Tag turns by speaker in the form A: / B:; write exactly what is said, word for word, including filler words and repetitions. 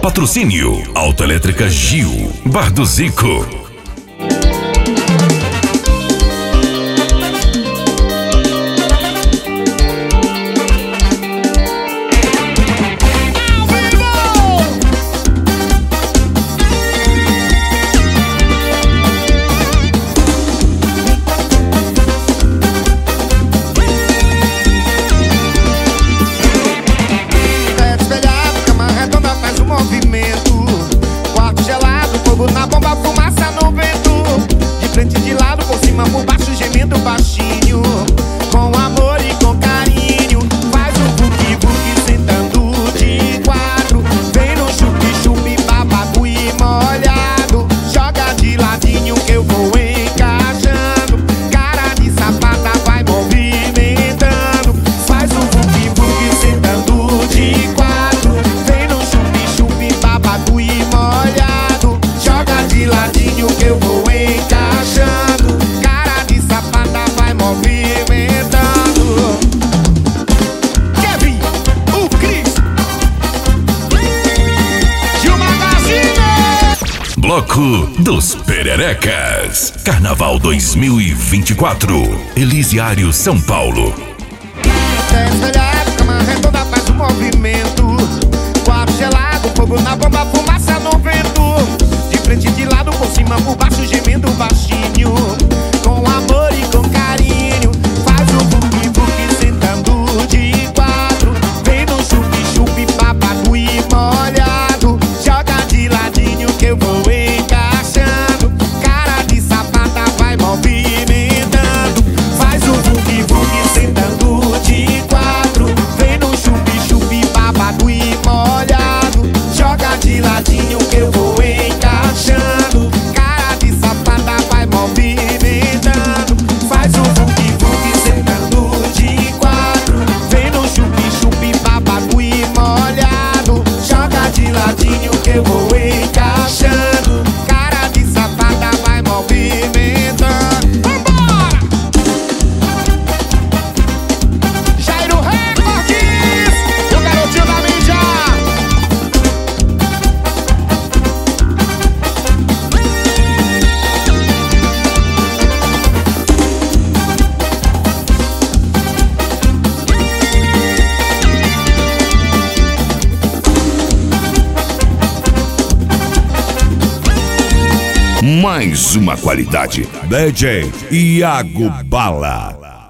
A: Patrocínio Autoelétrica Gil, Bar do Zico.
B: Na bomba, fumaça no vento, de frente, de lado, por cima, por baixo, gemendo baixinho, com amor e com carinho. Faz um vuki-vuki sentando de quatro, vem no chupi-chupi, babado e molhado, joga de ladinho que eu vou encaixando, cara de sapata vai movimentando. Faz um vuki-vuki sentando de quatro, vem no chupi-chupi, babado e molhado, joga de ladinho que eu vou encaixando, cara de sapata vai movimentando. Kevin, o Cris, Gil Magazine.
A: Bloco dos Pererecas. Carnaval dois mil e vinte e quatro. Elisiário, São Paulo.
B: Desvelhado, cama redonda faz um movimento, quarto gelado, fogo na bomba, fumaça no vento, de frente, de lado, por cima, por baixo, gemendo baixinho, com amor e com carinho. Faz o vuki-vuki sentando de quatro, vem no chupi-chupi, babado e molhado, joga de ladinho que eu vou encaixando, cara de sapata vai movimentando. Faz o vuki-vuki sentando de quatro, vem no chupi-chupi, babado e molhado, joga de ladinho que eu vou encaixando, cara de sapata vai movimentando. Faz o vuki-vuki sentando de quatro, vem no chupi-chupi, babado e molhado, joga de ladinho que eu vou encaixando, cara de sapata vai movimentando. Vambora! Jairo Recordes, o garotinho da mídia.
A: Mais uma qualidade. D J Iago Bala.